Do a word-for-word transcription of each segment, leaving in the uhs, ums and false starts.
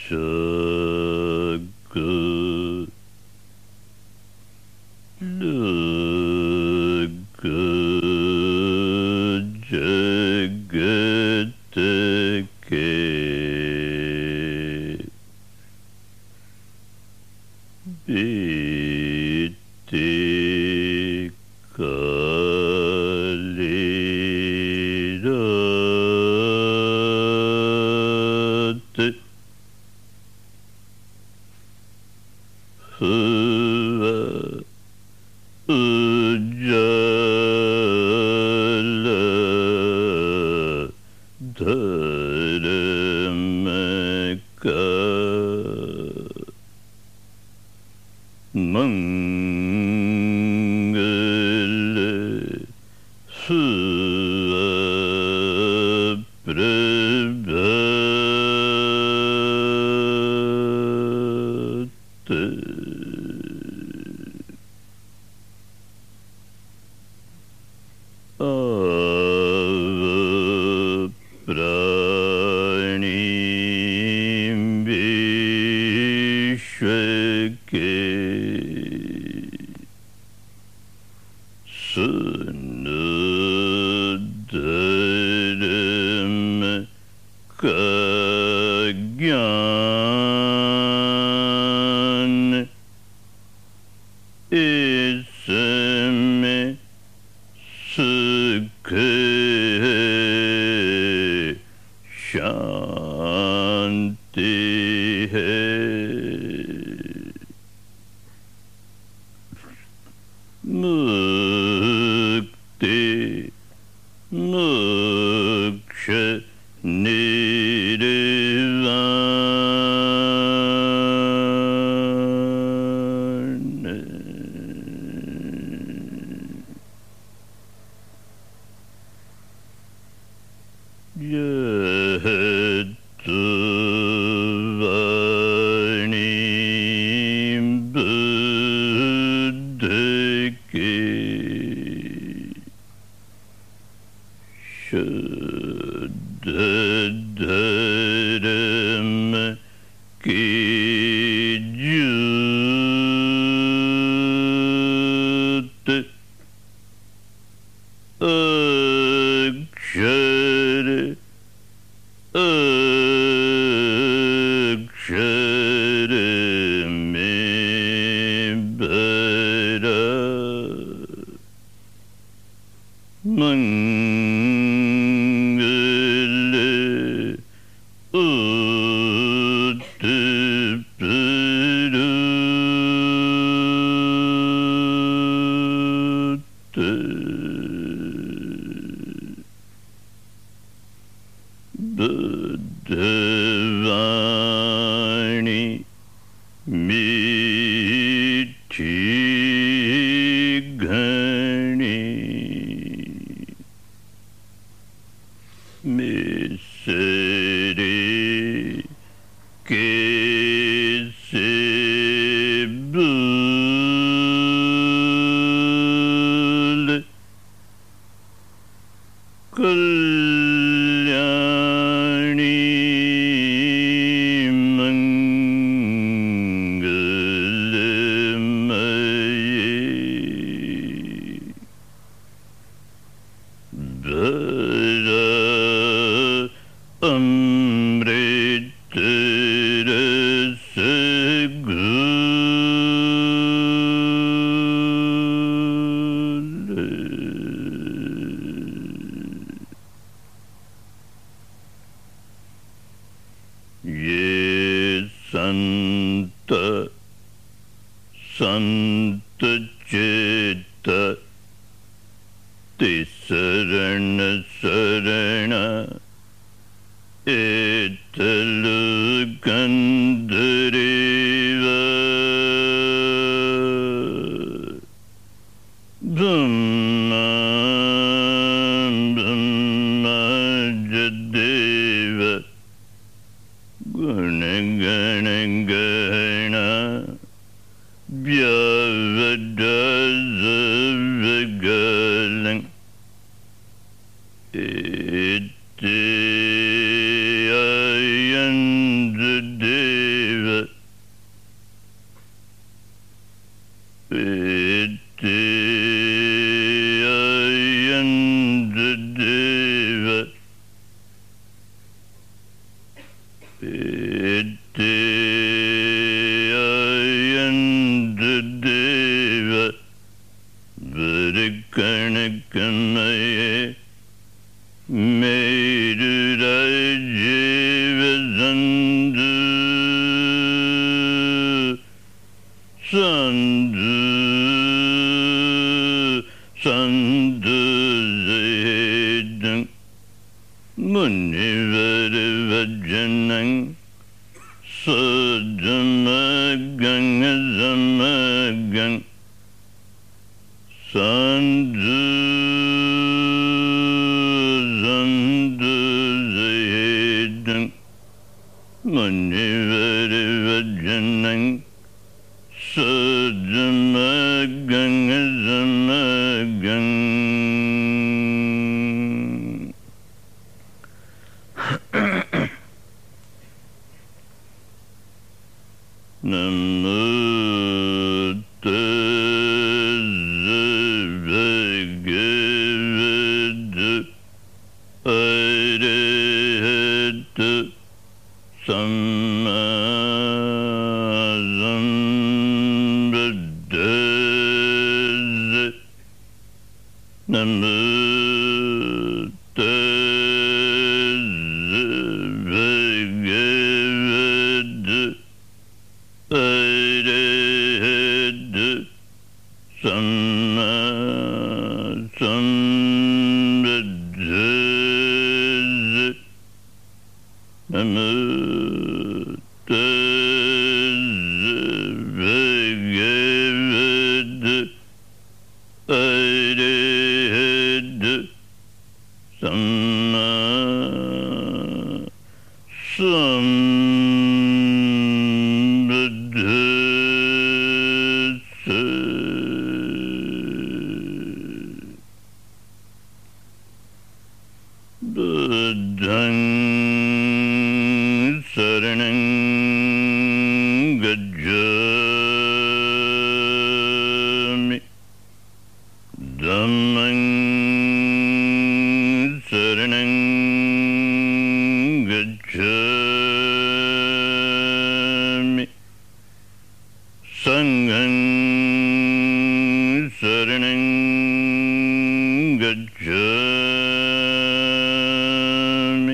Day Iti ayandadeva varikanikamaye Meidurajiva Sandhu Sandhu Sandhu Zayedam Munivaravajanam Sadamagang Zamagang Sandhu Sandhu Zayedam Munivaravajanam Sadamagang Zamagang Namo tassa bhagavata arahata samma sambuddhassa. Namo tassa bhagavata arahata samma sambuddhassa. Namo tassa bhagavata arahata samma sambuddhassa. Buddhang saranang gacchami Dhammang saranang gacchami Sanghang saranang gacchami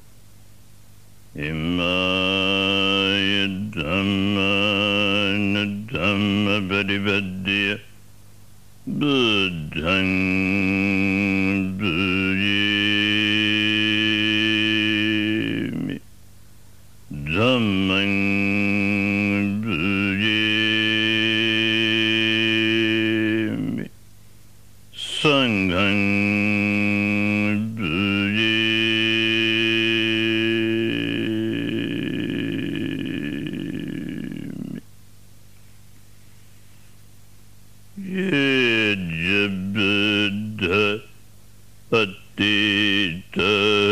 Imaya dhammana dhamma paripadya Buddhang bhujimi Dhammang bhujimi Sanghang bhujimi. Yeja Buddha Patita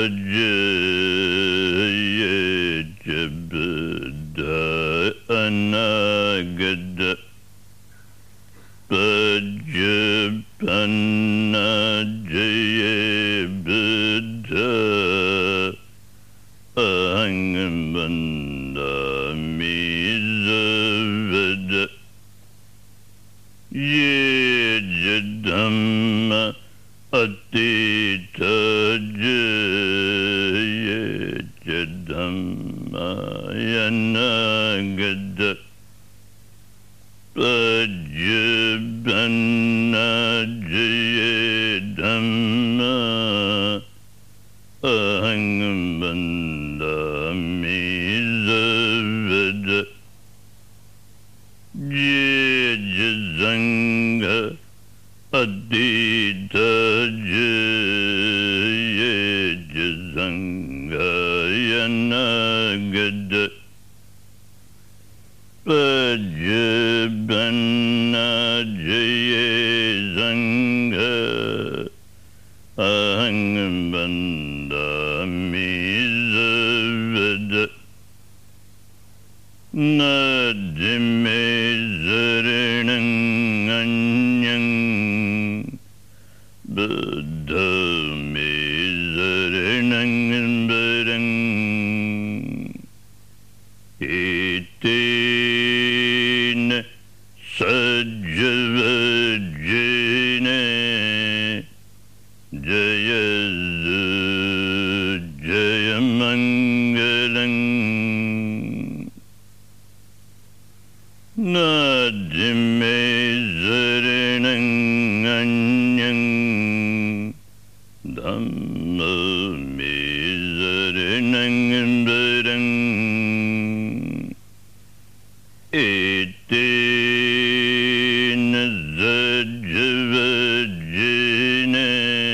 Yeja Buddha Anagata Pajapanna Jaya Buddha Ahangambandami Zavada Yeja Dhamma Atita Yeja Dhamma Yanagata Pajapanna Jaya Dhamma Ahangambandami Zavada Yeja Sangha Adita Yeja Sangha Yanagata Pajapanna Jaya Sangha Ahangambandami Zavada Nadime Zaranang Anyang Buddha. Itin Sajavajine Jayazu Jayamangalang Nadime Zarinang Anyang Dhamma Mizarinang Barang Itin Zajavajine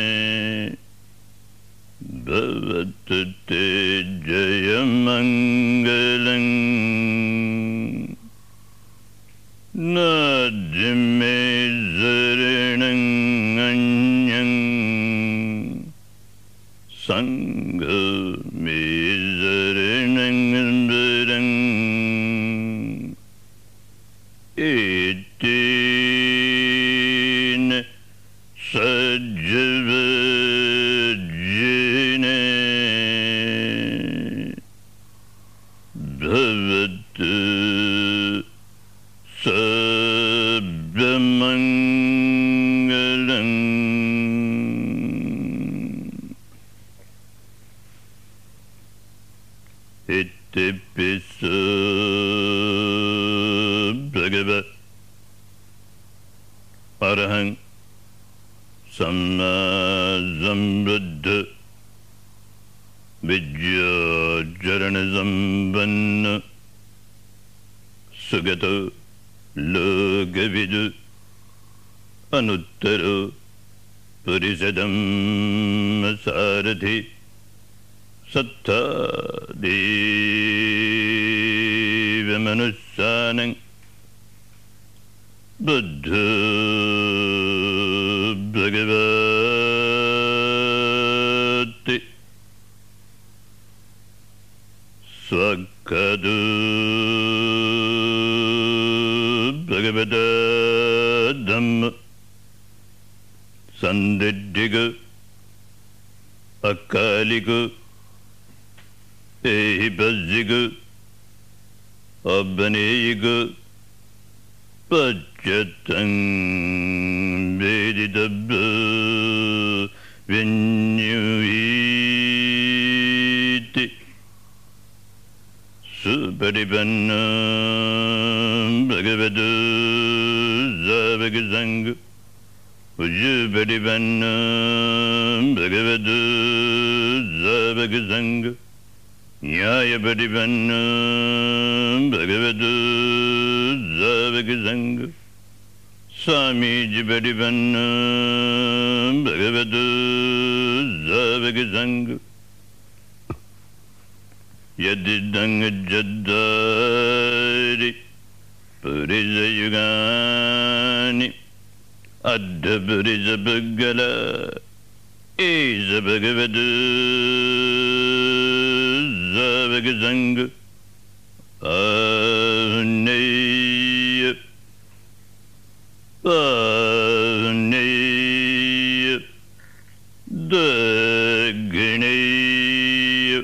Bhavatate Jayamangalang Nadime Zarinang Anyang Sangha Mizarinang Barang Itin Sajavajine Bhavatu Sabyamangalang Ittipisa Bhagava Arahang Samma Sambuddha Vidya Jarana Sampanna Sugata Logavidu Anuttara Purisadam Sarathi Sattha Deva Manussanang Buddha Bhagavati Swakadu Bhagavata Dhamma Sandidhiga Akaliga Ehibhaziga Abhaneyiga Pachatang Vedidabha Vinyuhiti Supadipanna Bhagavata Zavagazanga Ujupadipanna Bhagavata Zavagazanga Nyayapadipanna Bhagavata Zavagazanga Samijipadipanna Bhagavata Zavagazanga Yadidanga Jaddari Purizayugani Adda Purizabhagala Isa Bhagavata Zavagazanga Ahneya Ahneya Dagneya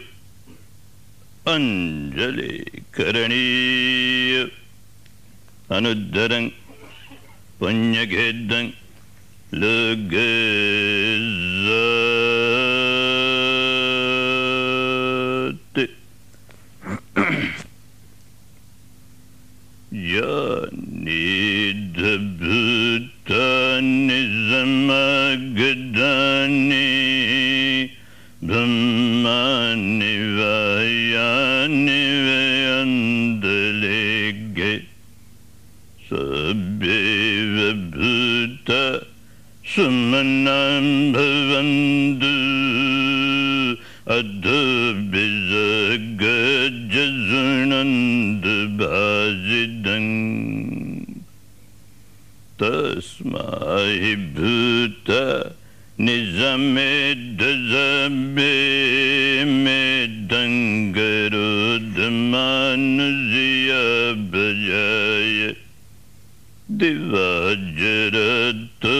Anjali Karaniya Anuddarang Punyagedang Lagazati Yani Zamagadani Brahmani Vayani Vayandalige Sabheva Bhuta Sumanam Bhavandu Adabhizagajazunanda Bhajidang Tasmai Bhuta Nizamedazabhe Medangarudamanuziya Bhajaya Divajaratu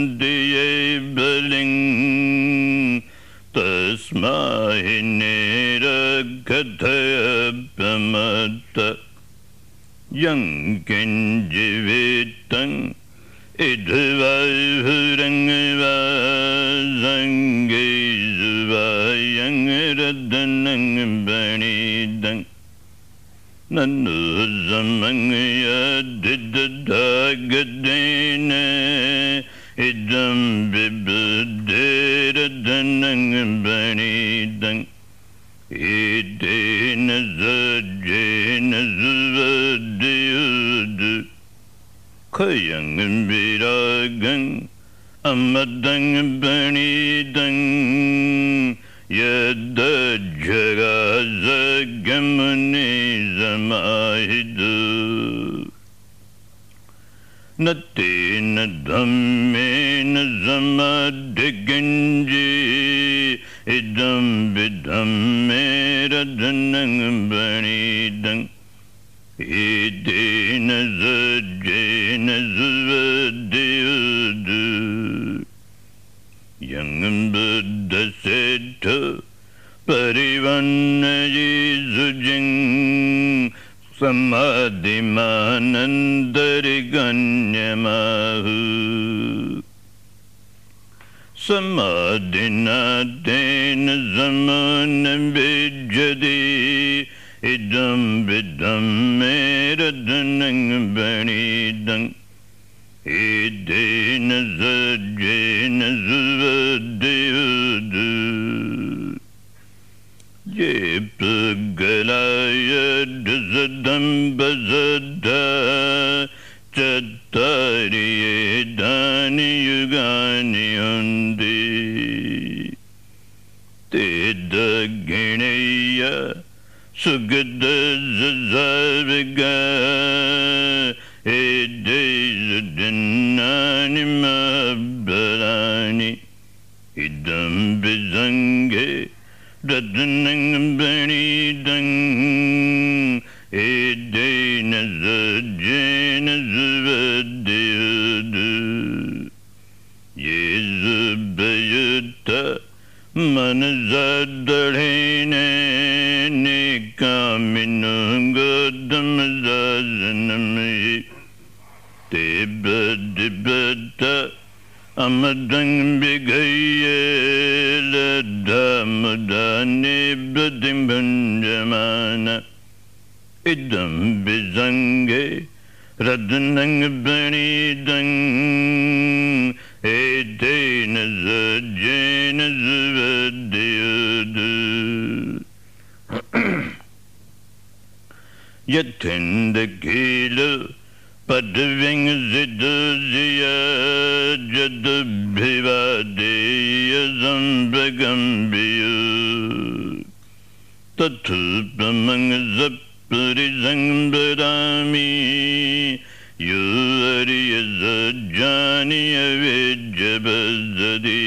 Jaharandiye Baling Tasmai Nirakathayapamata Yang Kinjivitang Idhvayhurangva Zangizvayang Radanang Banidang Nanuzamangya Didadagadena Idam Bibuderadanang Banidang Idena Zajena Zvadiyudu Kayang Viragang Amadang Banidang Yada Jagaza Gamuni Zamahidu Natina Dhammena Zamadiganji Idam Vidhammera Dhanang Banidang Idena Zajena Zvadiyudu Yang Buddha Seta Parivanaji Sujing Samadhimanandari Ganyamahu Samadhinatena Zamanam Vijjadi Idam Vidam Meradhanang Banidang Idena Zajena Zvadiyudu Jepagalaya Dazadambazada Chattariye Dani Yugani Undi Tedagineya Sugada Zazaviga Edezadinani Mabbalani Idam Bizange Dadanang Banidang Edena Zajena Zvadiyudu Yezubayutta Manazadalhene Nikaminungadamazazanami Tebadibata Amadang Bigaye Ladamudani Badimbanjamana Idam Bizange Radanang Banidang Edena Zajena Zvadiyudu Yatindakila Padaving Ziduziya Jadabhivadeya Zambagambiya Tatupamang Zapuri Zambadami Yuriya Zajani Avijabazadi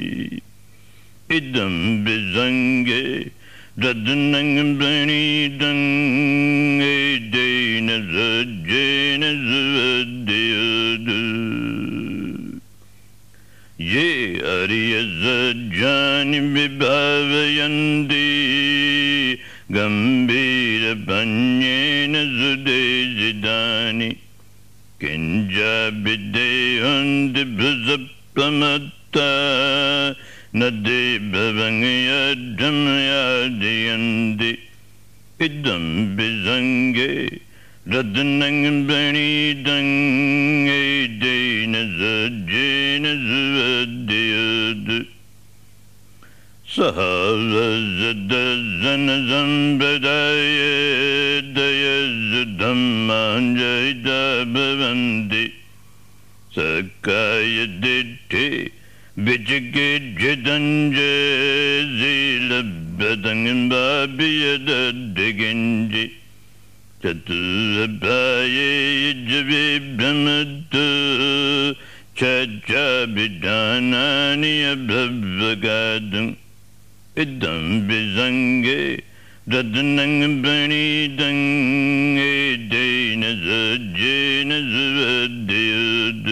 Idam Bizange Dadanang Banidang Edena Zajena Zvadiyudu Ye Ariya Zajani Vibhavayandi Gambira Panyena Zudezidani Kinjabideyandi Bhazapamata Nadi Bhavangayadam Yadiyandi Idam Bizange Radanang Banidang Edena Zajena Zvadiyudu Sahavazadazana Zambadaya Dayazadhammanjayda Bhavandi Sakaya Ditti Vijigit Jidanje Zilabadangam Babiyada Diginji Chatuabaye Javibhamadu Chachabidanani Abhavagadam Idam Bizange Dadanang Banidang Edena Zajena Zvadiyudu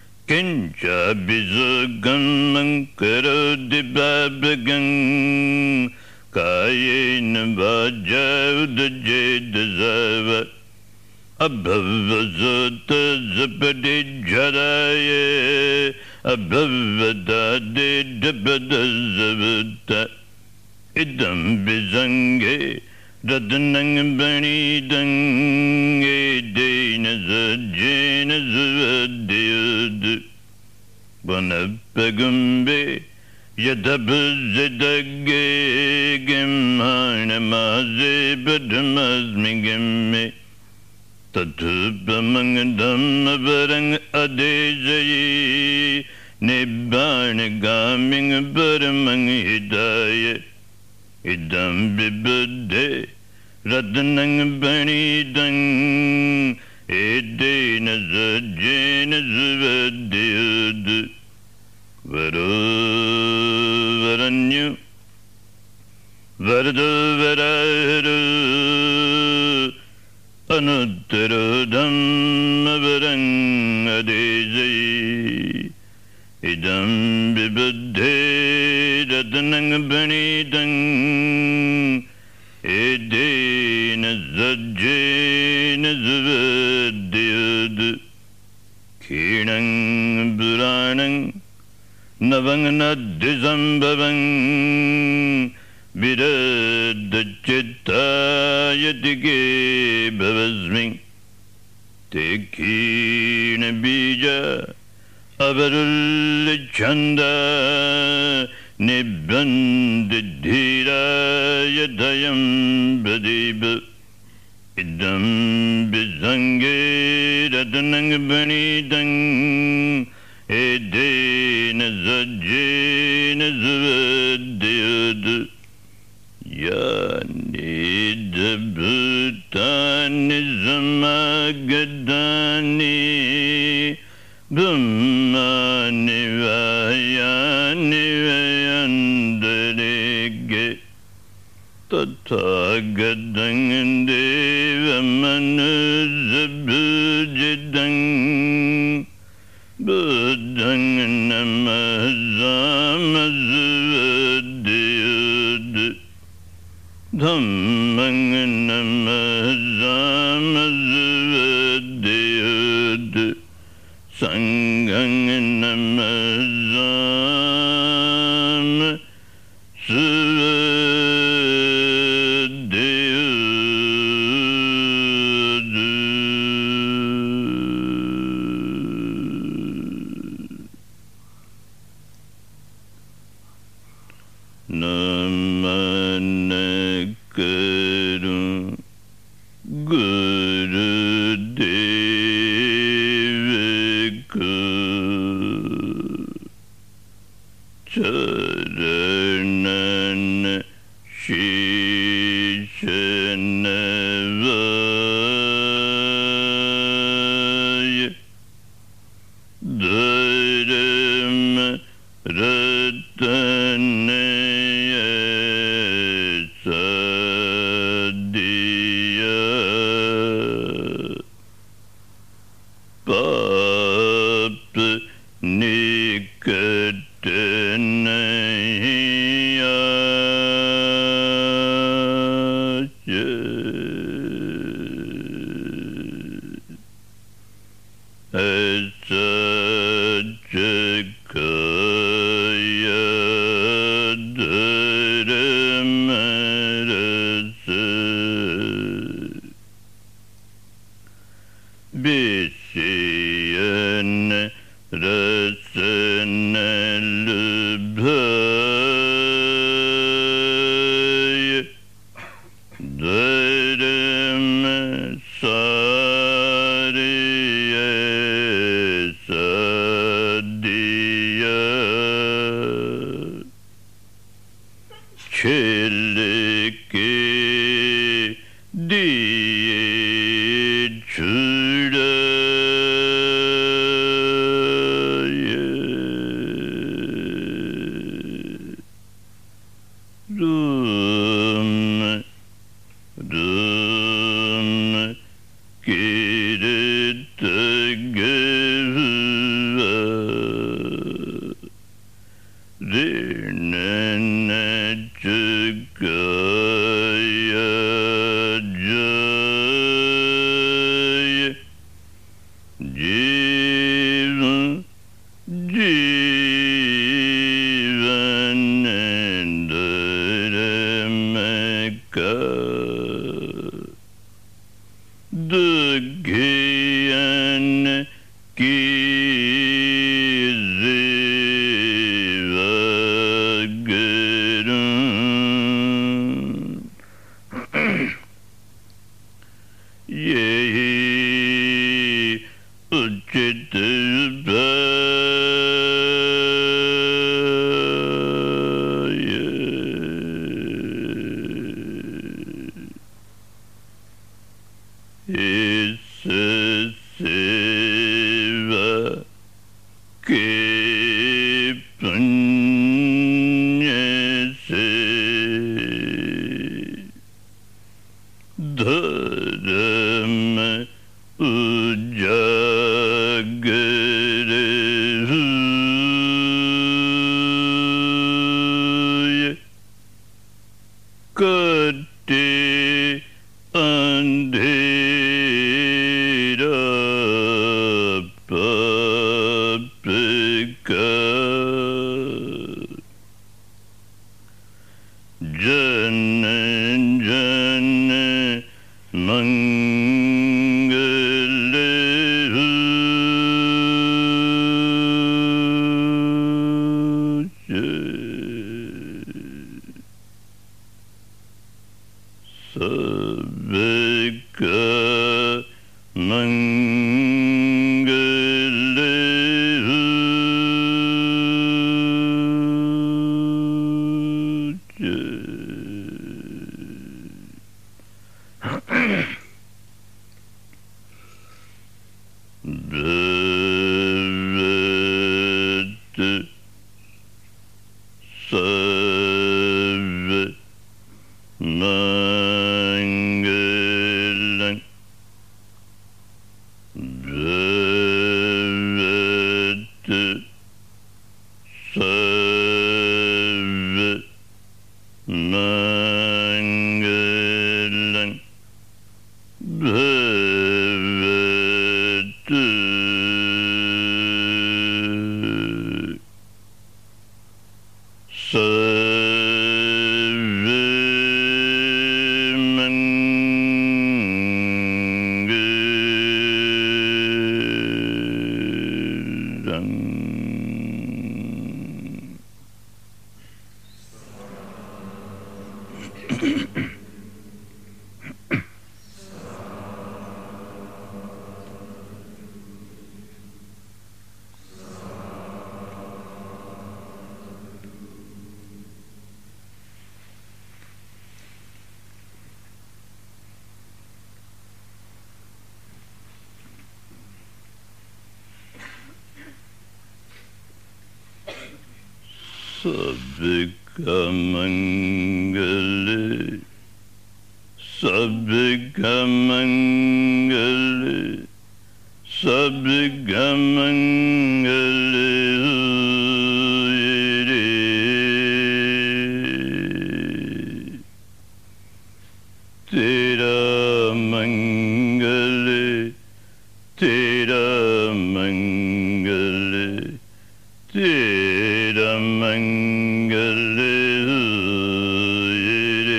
Kincha Bizagamang Karodi Babagang Kayen Vajavd Jedazava Abhavazata Zapadi Jadaye Abhavadade Dabadazavata Idam Bizange Dadanang Banidang Edena Zajena Zavadiyad Banapagumbe Yadabuzidage Gemana Maze Badamazmigame Tatupamangdam Varang Adejayi Nibbana Gaming Baramang Hidaya Idam Bibade Radanang Banidang Edena Zajena Zavadiyad Varu Varanyu Vardu Vararu Anuttara Dhamma Varang Adejayi Idam Bibade Radanang Banidang Edena Zajena Zavadiyad Kirnang Buranang Navanganaddhisambhavang Viradachitaya bhavasmi Tekina bija Avarullachanda Nibbandidhiraya dayam badiba Idam bizange radanang banidang Edena Zajena Zavadiyad Yanidabhutani Zamagadani Bhumani Vayani Vayandarege Tathagadang Devamanuzabhujidang Buddhang Namazamazavadiyad Dhammang Namazamazavadiyad Sanghang Namazamazavadiyad Namanakaru Gurudevaka Charanana Shishanavaya Dharma Ratanaya Sadiya Papa Nikatanaya Asachakaya Dharamarasa Bishayana Rasana Lubhaya Dharma Sariya Sadiya Chilike Diye Chudaya Rama Rama Kiritagava Rinana सबका मंगल सबका मंगल सबका मंगल रे तेरा मंगल तेरा मंगल तेरा मंगल रे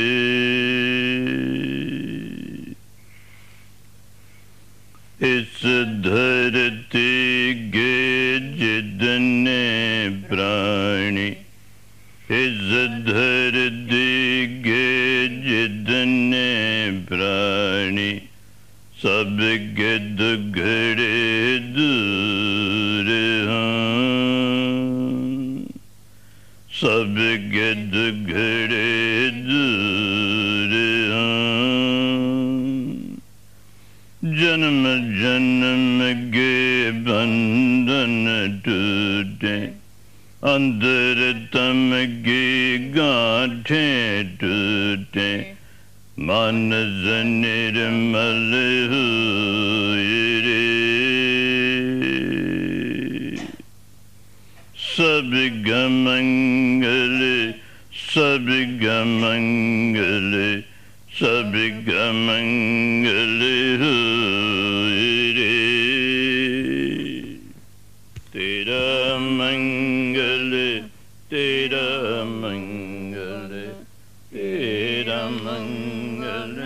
इस धरती के जितने प्राणी इस धरती के जितने प्राणी सबके दुखड़े दूर सबके दुखड़े दूर जन्म जन्म के बंधन टूटे अंदर तम की गांठें टूटे मानस निर्मल हुए रे सबका मंगल सबका मंगल सबका मंगल होए रे। तेरा मंगल तेरा मंगल तेरा मंगल